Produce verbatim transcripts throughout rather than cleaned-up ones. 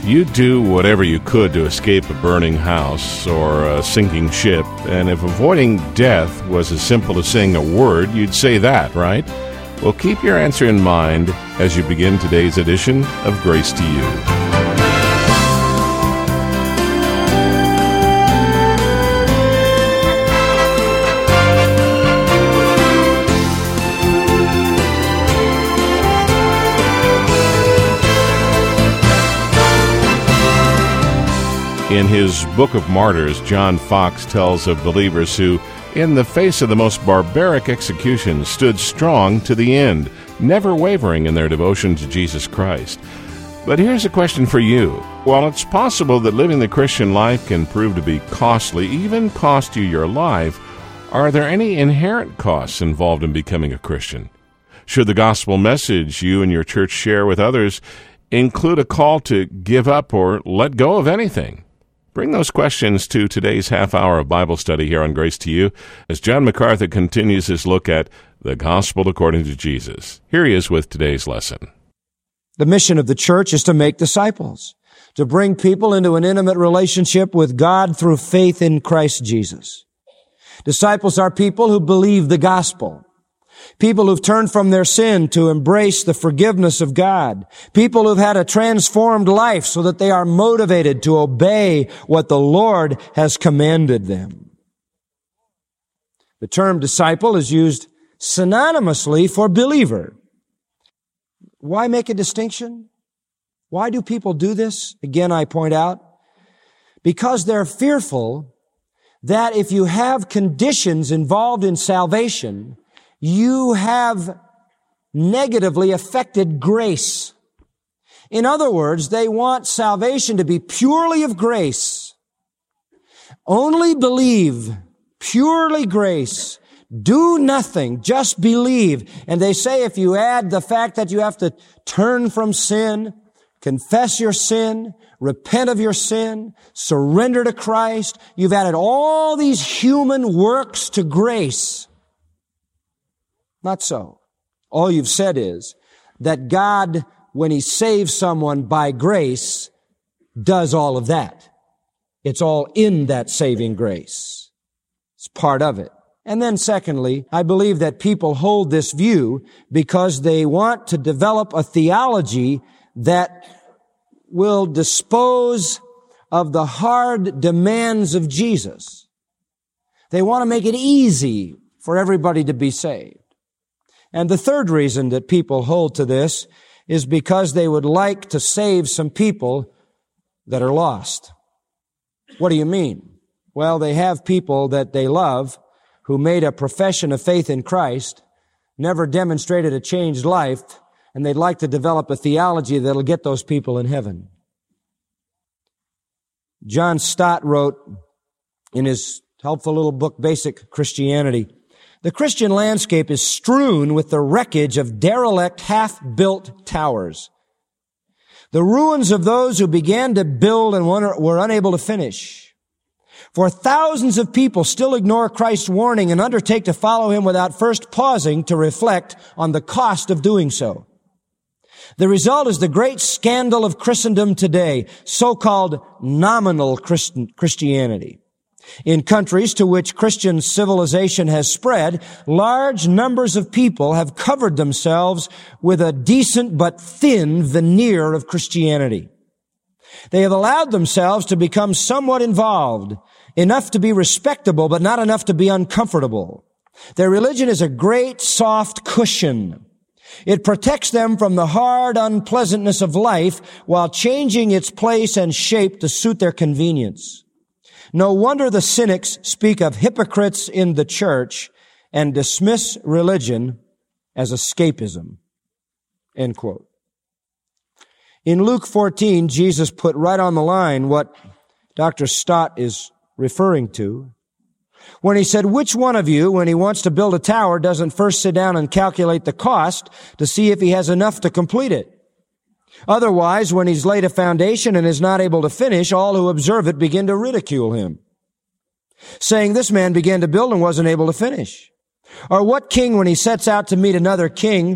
you'd do whatever you could to escape a burning house or a sinking ship, and if avoiding death was as simple as saying a word, you'd say that, right? Well, keep your answer in mind as you begin today's edition of Grace to You. In his Book of Martyrs, John Fox tells of believers who, in the face of the most barbaric executions, stood strong to the end, never wavering in their devotion to Jesus Christ. But here's a question for you. While it's possible that living the Christian life can prove to be costly, even cost you your life, are there any inherent costs involved in becoming a Christian? Should the gospel message you and your church share with others include a call to give up or let go of anything? Bring those questions to today's half hour of Bible study here on Grace to You as John MacArthur continues his look at the gospel according to Jesus. Here he is with today's lesson. The mission of the church is to make disciples, to bring people into an intimate relationship with God through faith in Christ Jesus. Disciples are people who believe the gospel. People who've turned from their sin to embrace the forgiveness of God. People who've had a transformed life so that they are motivated to obey what the Lord has commanded them. The term disciple is used synonymously for believer. Why make a distinction? Why do people do this? Again, I point out, because they're fearful that if you have conditions involved in salvation, you have negatively affected grace. In other words, they want salvation to be purely of grace. Only believe, purely grace. Do nothing, just believe. And they say if you add the fact that you have to turn from sin, confess your sin, repent of your sin, surrender to Christ, you've added all these human works to grace. Not so. All you've said is that God, when He saves someone by grace, does all of that. It's all in that saving grace. It's part of it. And then secondly, I believe that people hold this view because they want to develop a theology that will dispose of the hard demands of Jesus. They want to make it easy for everybody to be saved. And the third reason that people hold to this is because they would like to save some people that are lost. What do you mean? Well, they have people that they love who made a profession of faith in Christ, never demonstrated a changed life, and they'd like to develop a theology that'll get those people in heaven. John Stott wrote in his helpful little book, Basic Christianity, the Christian landscape is strewn with the wreckage of derelict, half-built towers. The ruins of those who began to build and were unable to finish. For thousands of people still ignore Christ's warning and undertake to follow Him without first pausing to reflect on the cost of doing so. The result is the great scandal of Christendom today, so-called nominal Christian Christianity. In countries to which Christian civilization has spread, large numbers of people have covered themselves with a decent but thin veneer of Christianity. They have allowed themselves to become somewhat involved, enough to be respectable, but not enough to be uncomfortable. Their religion is a great soft cushion. It protects them from the hard unpleasantness of life while changing its place and shape to suit their convenience. No wonder the cynics speak of hypocrites in the church and dismiss religion as escapism. End quote. In Luke fourteen, Jesus put right on the line what Doctor Stott is referring to when he said, which one of you, when he wants to build a tower, doesn't first sit down and calculate the cost to see if he has enough to complete it? Otherwise, when he's laid a foundation and is not able to finish, all who observe it begin to ridicule him, saying, this man began to build and wasn't able to finish. Or what king, when he sets out to meet another king,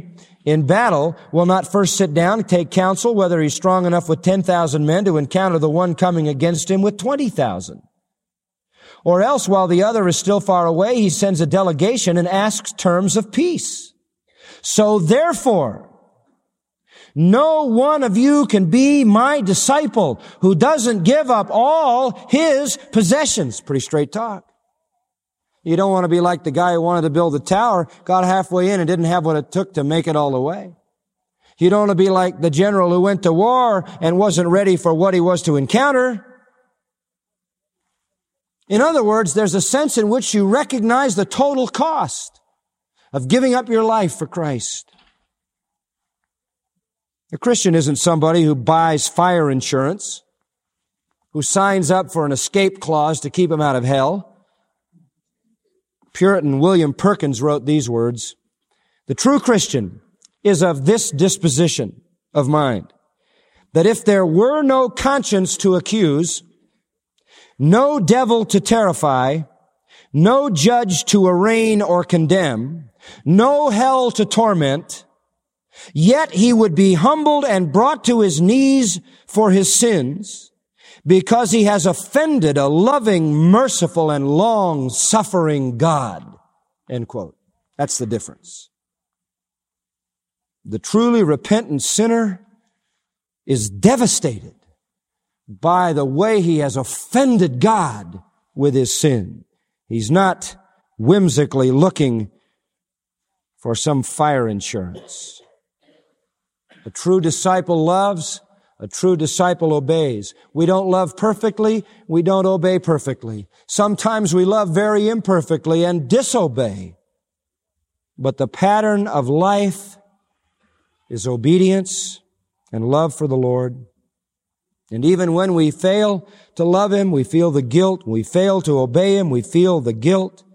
in battle will not first sit down and take counsel whether he's strong enough with ten thousand men to encounter the one coming against him with twenty thousand. Or else, while the other is still far away, he sends a delegation and asks terms of peace. So therefore, no one of you can be my disciple who doesn't give up all his possessions. Pretty straight talk. You don't want to be like the guy who wanted to build the tower, got halfway in and didn't have what it took to make it all the way. You don't want to be like the general who went to war and wasn't ready for what he was to encounter. In other words, there's a sense in which you recognize the total cost of giving up your life for Christ. A Christian isn't somebody who buys fire insurance, who signs up for an escape clause to keep him out of hell. Puritan William Perkins wrote these words, "The true Christian is of this disposition of mind, that if there were no conscience to accuse, no devil to terrify, no judge to arraign or condemn, no hell to torment, yet he would be humbled and brought to his knees for his sins, because he has offended a loving, merciful, and long-suffering God." End quote. That's the difference. The truly repentant sinner is devastated by the way he has offended God with his sin. He's not whimsically looking for some fire insurance. A true disciple loves, a true disciple obeys. We don't love perfectly, we don't obey perfectly. Sometimes we love very imperfectly and disobey. But the pattern of life is obedience and love for the Lord. And even when we fail to love Him, we feel the guilt. We fail to obey Him, we feel the guilt.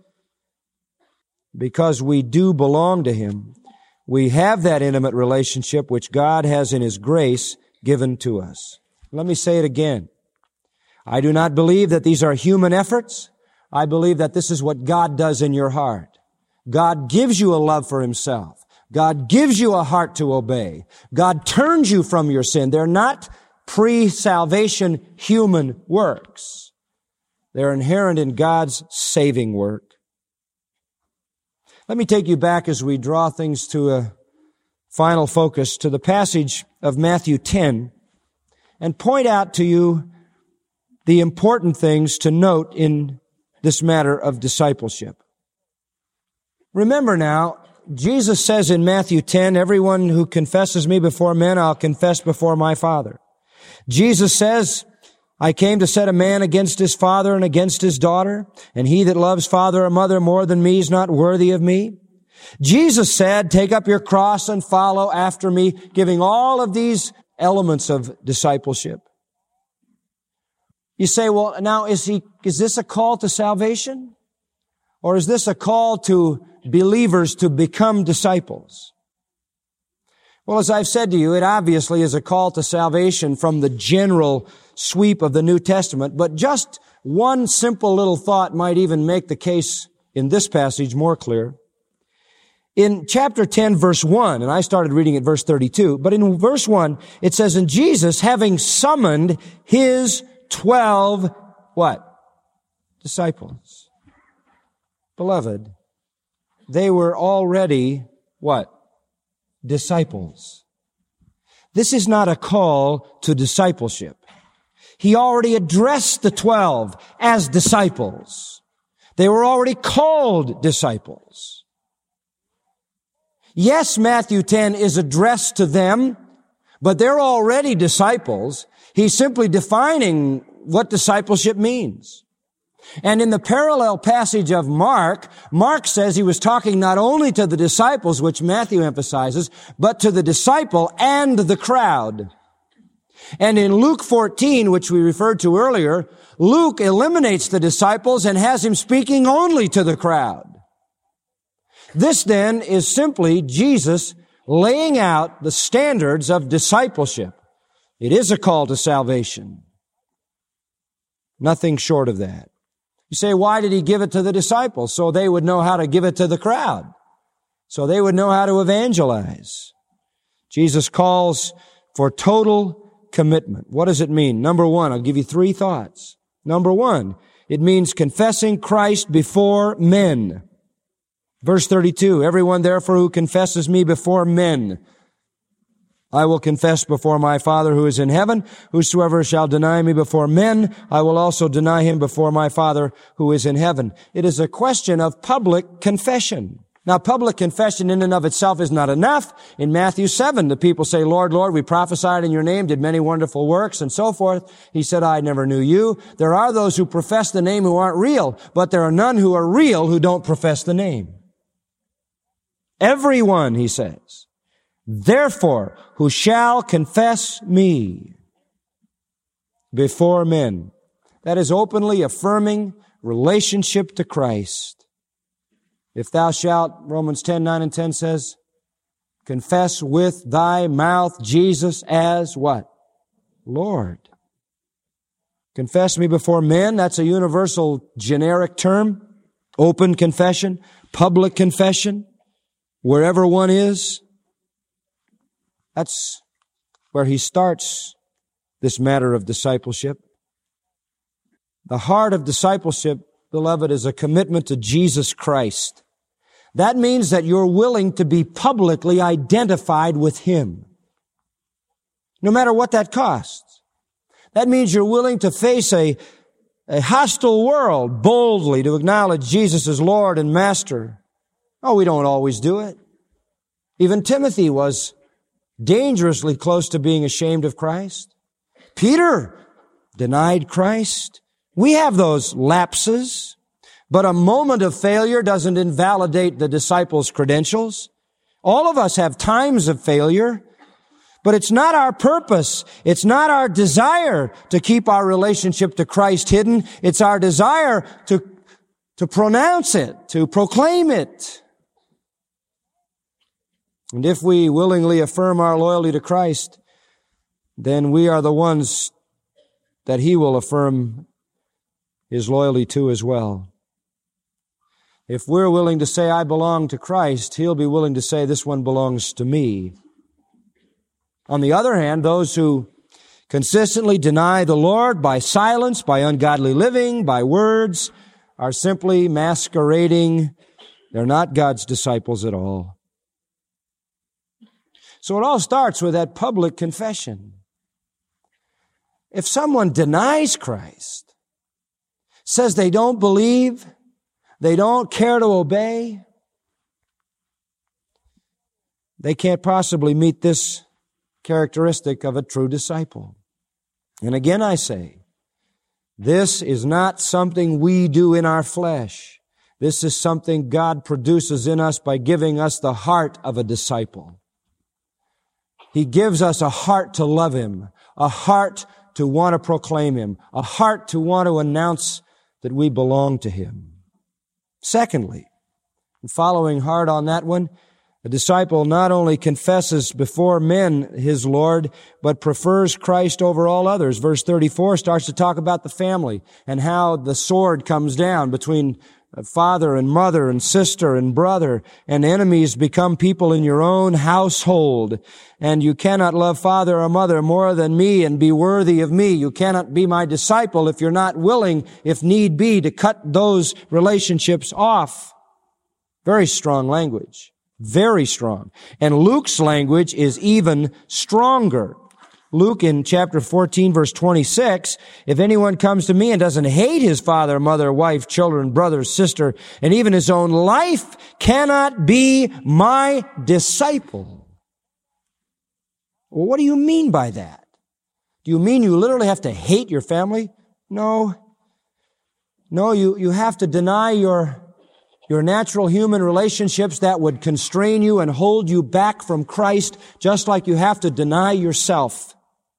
Because we do belong to Him. We have that intimate relationship which God has in His grace given to us. Let me say it again. I do not believe that these are human efforts. I believe that this is what God does in your heart. God gives you a love for Himself. God gives you a heart to obey. God turns you from your sin. They're not pre-salvation human works. They're inherent in God's saving work. Let me take you back as we draw things to a final focus to the passage of Matthew ten and point out to you the important things to note in this matter of discipleship. Remember now, Jesus says in Matthew ten, "Everyone who confesses me before men, I'll confess before my Father." Jesus says, "I came to set a man against his father and against his daughter, and he that loves father or mother more than me is not worthy of me." Jesus said, "Take up your cross and follow after me," giving all of these elements of discipleship. You say, well, now is he, is this a call to salvation? Or is this a call to believers to become disciples? Well, as I've said to you, it obviously is a call to salvation from the general sweep of the New Testament, but just one simple little thought might even make the case in this passage more clear. In chapter ten, verse one, and I started reading at verse thirty-two, but in verse one, it says, "And Jesus, having summoned His twelve," what? Disciples. Beloved, they were already, what? Disciples. This is not a call to discipleship. He already addressed the twelve as disciples. They were already called disciples. Yes, Matthew ten is addressed to them, but they're already disciples. He's simply defining what discipleship means. And in the parallel passage of Mark, Mark says he was talking not only to the disciples, which Matthew emphasizes, but to the disciple and the crowd. And in Luke fourteen, which we referred to earlier, Luke eliminates the disciples and has him speaking only to the crowd. This then is simply Jesus laying out the standards of discipleship. It is a call to salvation. Nothing short of that. You say, why did He give it to the disciples? So they would know how to give it to the crowd. So they would know how to evangelize. Jesus calls for total commitment. What does it mean? Number one, I'll give you three thoughts. Number one, it means confessing Christ before men. Verse thirty-two, everyone therefore who confesses me before men, I will confess before my Father who is in heaven. Whosoever shall deny me before men, I will also deny him before my Father who is in heaven. It is a question of public confession. Now, public confession in and of itself is not enough. In Matthew seven, the people say, Lord, Lord, we prophesied in your name, did many wonderful works, and so forth. He said, I never knew you. There are those who profess the name who aren't real, but there are none who are real who don't profess the name. Everyone, he says, therefore, who shall confess me before men. That is openly affirming relationship to Christ. If thou shalt, Romans ten, nine and ten says, confess with thy mouth Jesus as what? Lord. Confess me before men, that's a universal generic term. Open confession, public confession, wherever one is. That's where he starts this matter of discipleship. The heart of discipleship, beloved, is a commitment to Jesus Christ. That means that you're willing to be publicly identified with Him, no matter what that costs. That means you're willing to face a, a hostile world boldly to acknowledge Jesus as Lord and Master. Oh, we don't always do it. Even Timothy was dangerously close to being ashamed of Christ. Peter denied Christ. We have those lapses, but a moment of failure doesn't invalidate the disciples' credentials. All of us have times of failure, but it's not our purpose. It's not our desire to keep our relationship to Christ hidden. It's our desire to, to pronounce it, to proclaim it. And if we willingly affirm our loyalty to Christ, then we are the ones that He will affirm His loyalty to as well. If we're willing to say, I belong to Christ, He'll be willing to say, this one belongs to me. On the other hand, those who consistently deny the Lord by silence, by ungodly living, by words, are simply masquerading. They're not God's disciples at all. So it all starts with that public confession. If someone denies Christ, says they don't believe, they don't care to obey, they can't possibly meet this characteristic of a true disciple. And again I say, this is not something we do in our flesh. This is something God produces in us by giving us the heart of a disciple. He gives us a heart to love Him, a heart to want to proclaim Him, a heart to want to announce that we belong to Him. Secondly, and following hard on that one, a disciple not only confesses before men his Lord, but prefers Christ over all others. Verse thirty-four starts to talk about the family and how the sword comes down between father and mother and sister and brother, and enemies become people in your own household. And you cannot love father or mother more than me and be worthy of me. You cannot be my disciple if you're not willing, if need be, to cut those relationships off. Very strong language. Very strong. And Luke's language is even stronger. Luke in chapter fourteen, verse twenty-six, if anyone comes to me and doesn't hate his father, mother, wife, children, brother, sister, and even his own life, cannot be my disciple. Well, what do you mean by that? Do you mean you literally have to hate your family? No. No, you, you have to deny your Your natural human relationships that would constrain you and hold you back from Christ, just like you have to deny yourself.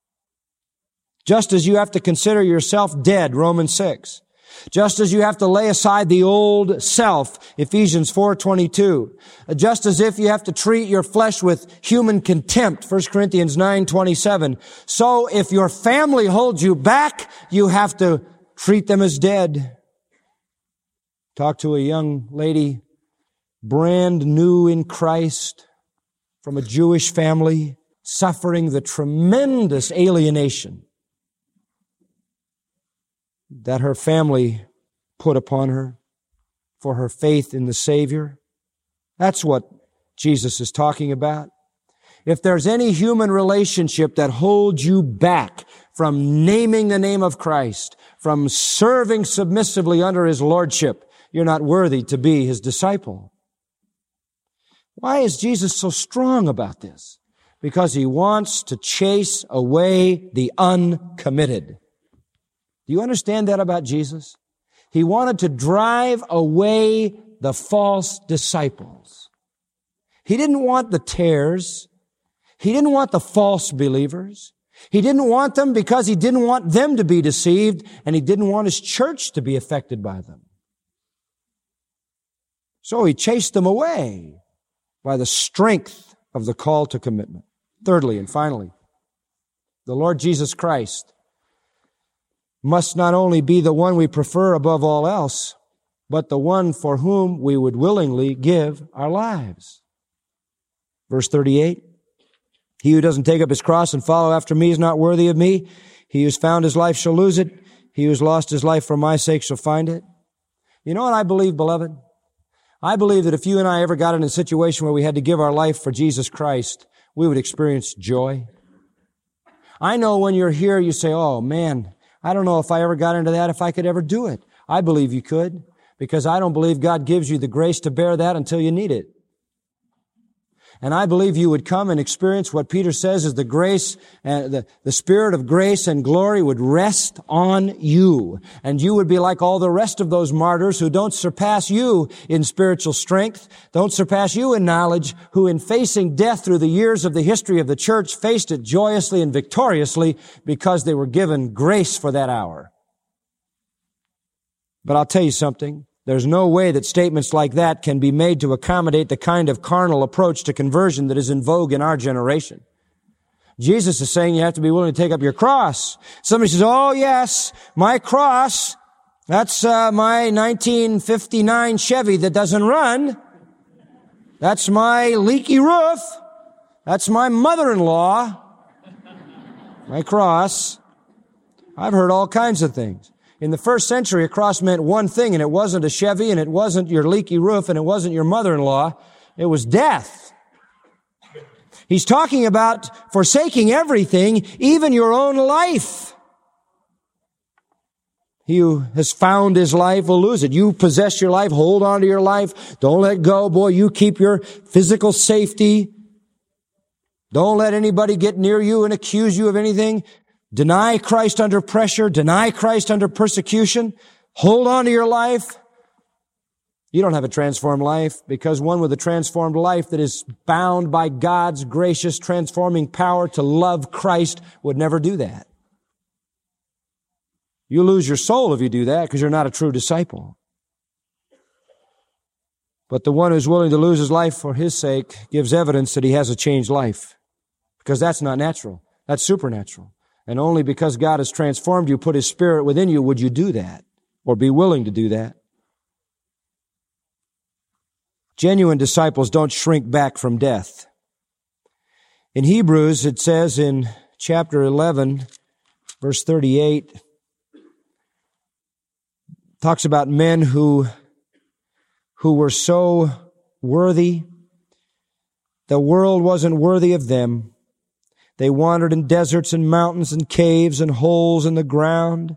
Just as you have to consider yourself dead, Romans six. Just as you have to lay aside the old self, Ephesians four twenty-two. Just as if you have to treat your flesh with human contempt, First Corinthians nine twenty-seven. So if your family holds you back, you have to treat them as dead. Talked to a young lady, brand new in Christ, from a Jewish family. suffering the tremendous alienation that her family put upon her for her faith in the Savior. That's what Jesus is talking about. If there's any human relationship that holds you back from naming the name of Christ, from serving submissively under His lordship, you're not worthy to be His disciple. Why is Jesus so strong about this? Because He wants to chase away the uncommitted. Do you understand that about Jesus? He wanted to drive away the false disciples. He didn't want the tares. He didn't want the false believers. He didn't want them because He didn't want them to be deceived, and He didn't want His church to be affected by them. So He chased them away by the strength of the call to commitment. Thirdly and finally, the Lord Jesus Christ must not only be the one we prefer above all else, but the one for whom we would willingly give our lives. Verse thirty-eight, he who doesn't take up his cross and follow after me is not worthy of me. He who's found his life shall lose it. He who's lost his life for my sake shall find it. You know what I believe, beloved? I believe that if you and I ever got in a situation where we had to give our life for Jesus Christ, we would experience joy. I know when you're here, you say, oh man, I don't know if I ever got into that, if I could ever do it. I believe you could, because I don't believe God gives you the grace to bear that until you need it. And I believe you would come and experience what Peter says is the grace, uh, the, the Spirit of grace and glory would rest on you. And you would be like all the rest of those martyrs who don't surpass you in spiritual strength, don't surpass you in knowledge, who in facing death through the years of the history of the church faced it joyously and victoriously because they were given grace for that hour. But I'll tell you something. There's no way that statements like that can be made to accommodate the kind of carnal approach to conversion that is in vogue in our generation. Jesus is saying you have to be willing to take up your cross. Somebody says, oh yes, my cross, that's uh, my nineteen fifty-nine Chevy that doesn't run. That's my leaky roof. That's my mother-in-law. My cross. I've heard all kinds of things. In the first century, a cross meant one thing, and it wasn't a Chevy, and it wasn't your leaky roof, and it wasn't your mother-in-law. It was death. He's talking about forsaking everything, even your own life. He who has found his life will lose it. You possess your life, hold on to your life. Don't let go. Boy, you keep your physical safety. Don't let anybody get near you and accuse you of anything. Deny Christ under pressure. Deny Christ under persecution. Hold on to your life. You don't have a transformed life, because one with a transformed life that is bound by God's gracious transforming power to love Christ would never do that. You lose your soul if you do that, because you're not a true disciple. But the one who's willing to lose his life for His sake gives evidence that he has a changed life, because that's not natural. That's supernatural. And only because God has transformed you, put His Spirit within you, would you do that or be willing to do that. Genuine disciples don't shrink back from death. In Hebrews, it says in chapter eleven, verse thirty-eight, talks about men who, who were so worthy, the world wasn't worthy of them. They wandered in deserts and mountains and caves and holes in the ground.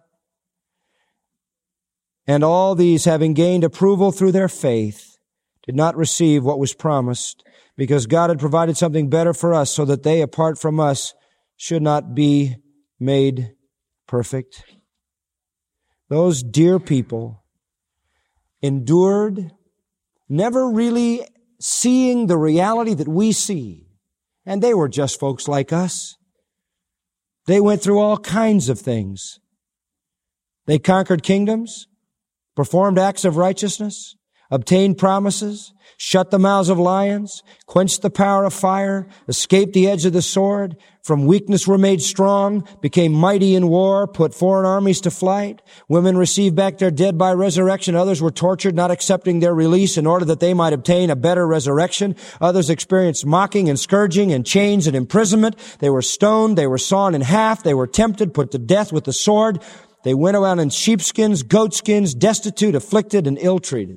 And all these, having gained approval through their faith, did not receive what was promised, because God had provided something better for us, so that they, apart from us, should not be made perfect. Those dear people endured, never really seeing the reality that we see. And they were just folks like us. They went through all kinds of things. They conquered kingdoms, performed acts of righteousness, obtained promises, shut the mouths of lions, quenched the power of fire, escaped the edge of the sword, from weakness were made strong, became mighty in war, put foreign armies to flight. Women received back their dead by resurrection. Others were tortured, not accepting their release in order that they might obtain a better resurrection. Others experienced mocking and scourging and chains and imprisonment. They were stoned. They were sawn in half. They were tempted, put to death with the sword. They went around in sheepskins, goatskins, destitute, afflicted, and ill-treated.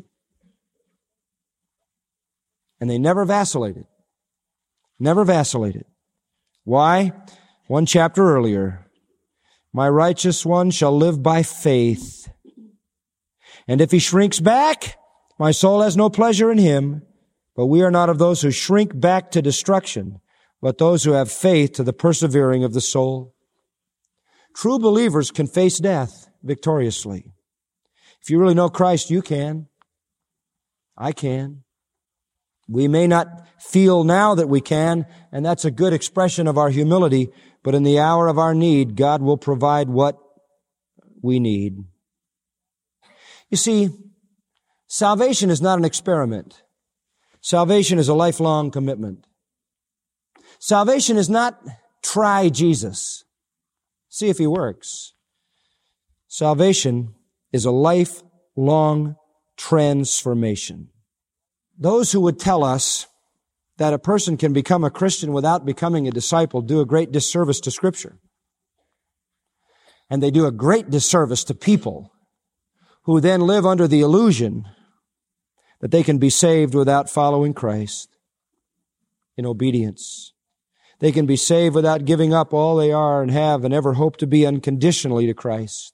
And they never vacillated. Never vacillated. Why? One chapter earlier. My righteous one shall live by faith. And if he shrinks back, my soul has no pleasure in him. But we are not of those who shrink back to destruction, but those who have faith to the persevering of the soul. True believers can face death victoriously. If you really know Christ, you can. I can. We may not feel now that we can, and that's a good expression of our humility, but in the hour of our need, God will provide what we need. You see, salvation is not an experiment. Salvation is a lifelong commitment. Salvation is not try Jesus. See if he works. Salvation is a lifelong transformation. Those who would tell us that a person can become a Christian without becoming a disciple do a great disservice to Scripture. And they do a great disservice to people who then live under the illusion that they can be saved without following Christ in obedience. They can be saved without giving up all they are and have and ever hope to be unconditionally to Christ.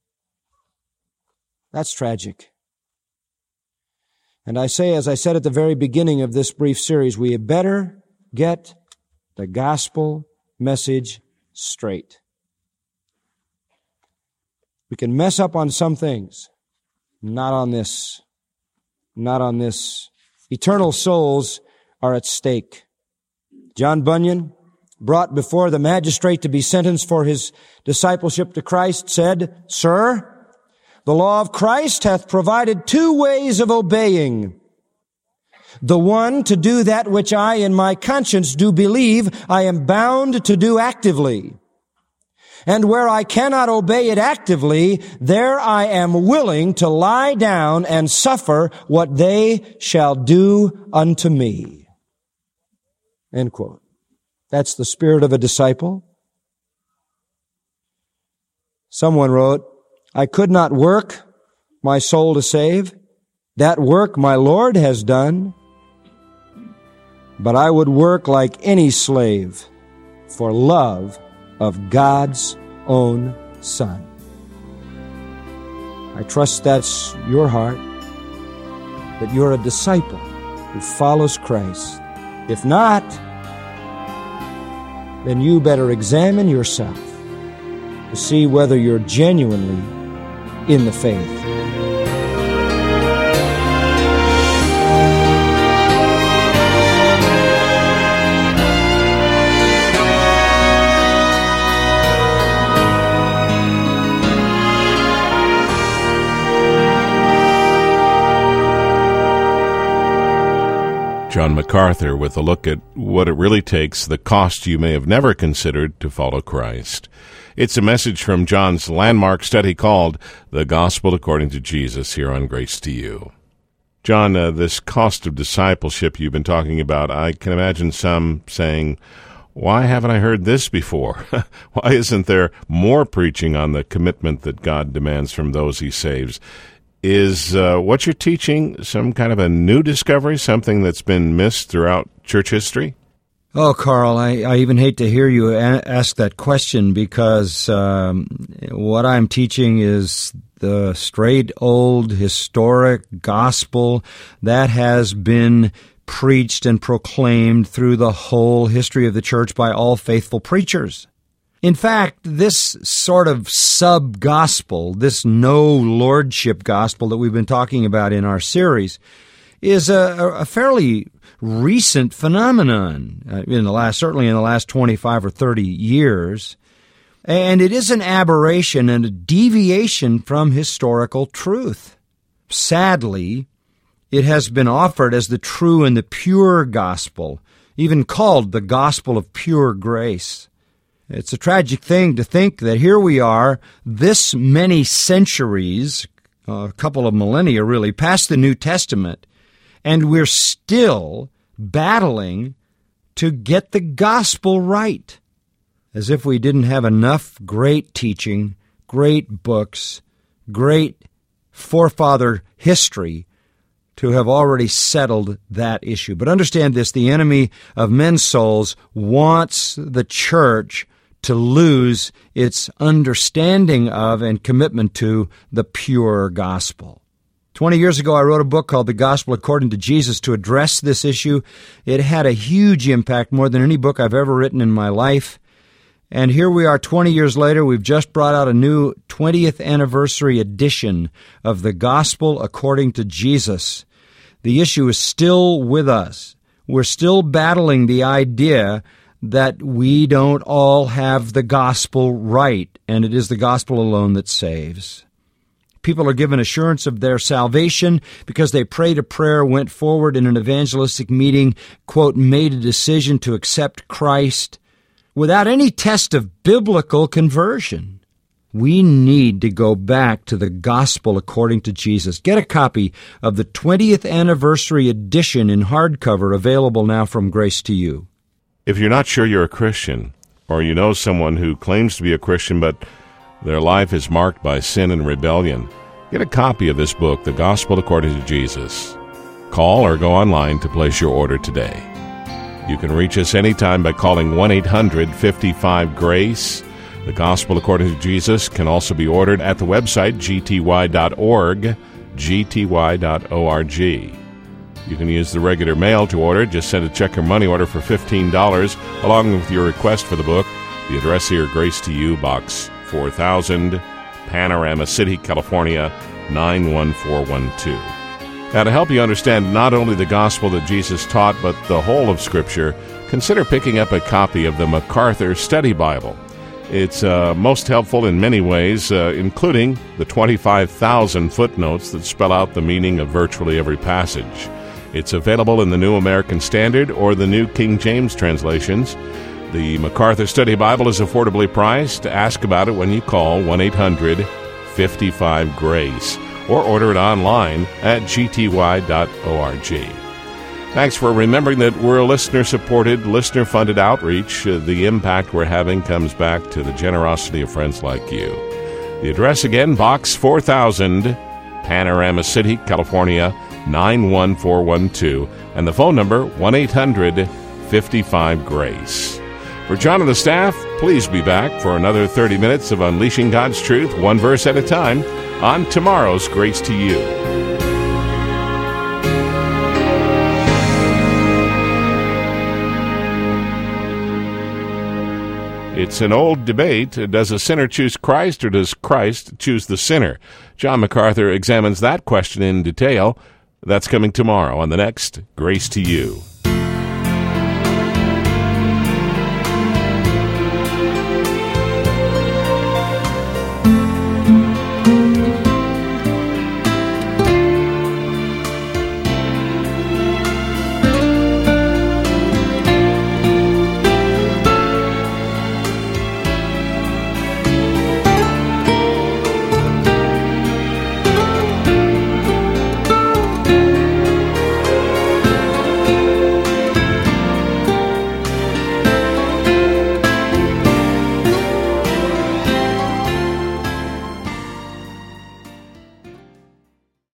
That's tragic. And I say, as I said at the very beginning of this brief series, we had better get the gospel message straight. We can mess up on some things, not on this. Not on this. Eternal souls are at stake. John Bunyan, brought before the magistrate to be sentenced for his discipleship to Christ, said, "Sir, the law of Christ hath provided two ways of obeying. The one, to do that which I in my conscience do believe I am bound to do actively. And where I cannot obey it actively, there I am willing to lie down and suffer what they shall do unto me." End quote. That's the spirit of a disciple. Someone wrote, "I could not work my soul to save. That work my Lord has done. But I would work like any slave for love of God's own Son." I trust that's your heart, that you're a disciple who follows Christ. If not, then you better examine yourself to see whether you're genuinely in the faith. John MacArthur with a look at what it really takes, the cost you may have never considered to follow Christ. It's a message from John's landmark study called The Gospel According to Jesus here on Grace to You. John, uh, this cost of discipleship you've been talking about, I can imagine some saying, why haven't I heard this before? Why isn't there more preaching on the commitment that God demands from those he saves? Is uh, what you're teaching some kind of a new discovery, something that's been missed throughout church history? Oh, Carl, I, I even hate to hear you a- ask that question because um, what I'm teaching is the straight old historic gospel that has been preached and proclaimed through the whole history of the church by all faithful preachers. In fact, this sort of sub-gospel, this no-lordship gospel that we've been talking about in our series, is a, a fairly recent phenomenon uh, in the last, certainly in the last twenty-five or thirty years. And it is an aberration and a deviation from historical truth. Sadly, It has been offered as the true and the pure gospel, even called the gospel of pure grace. It's a tragic thing to think that here we are, this many centuries, a couple of millennia really, past the New Testament, and we're still battling to get the gospel right, as if we didn't have enough great teaching, great books, great forefather history to have already settled that issue. But understand this, the enemy of men's souls wants the church to lose its understanding of and commitment to the pure gospel. Twenty years ago, I wrote a book called The Gospel According to Jesus to address this issue. It had a huge impact, more than any book I've ever written in my life. And here we are twenty years later. We've just brought out a new twentieth anniversary edition of The Gospel According to Jesus. The issue is still with us. We're still battling the idea that we don't all have the gospel right, and it is the gospel alone that saves. People are given assurance of their salvation because they prayed a prayer, went forward in an evangelistic meeting, quote, made a decision to accept Christ without any test of biblical conversion. We need to go back to the gospel according to Jesus. Get a copy of the twentieth anniversary edition in hardcover, available now from Grace to You. If you're not sure you're a Christian, or you know someone who claims to be a Christian but their life is marked by sin and rebellion, get a copy of this book, The Gospel According to Jesus. Call or go online to place your order today. You can reach us anytime by calling one eight hundred fifty-five GRACE. The Gospel According to Jesus can also be ordered at the website g t y dot org, g t y dot org. You can use the regular mail to order. Just send a check or money order for fifteen dollars, along with your request for the book. The address here, Grace to You, Box four thousand, Panorama City, California, nine one four one two. Now, to help you understand not only the gospel that Jesus taught, but the whole of Scripture, consider picking up a copy of the MacArthur Study Bible. It's uh, most helpful in many ways, uh, including the twenty-five thousand footnotes that spell out the meaning of virtually every passage. It's available in the New American Standard or the New King James translations. The MacArthur Study Bible is affordably priced. Ask about it when you call one eight hundred fifty-five GRACE or order it online at g t y dot org. Thanks for remembering that we're a listener-supported, listener-funded outreach. Uh, the impact we're having comes back to the generosity of friends like you. The address again, Box four thousand, Panorama City, California, nine one four one two, and the phone number, one eight hundred fifty-five GRACE. For John and the staff, please be back for another thirty minutes of Unleashing God's Truth, one verse at a time, on tomorrow's Grace to You. It's an old debate. Does a sinner choose Christ, or does Christ choose the sinner? John MacArthur examines that question in detail. That's coming tomorrow on the next Grace to You.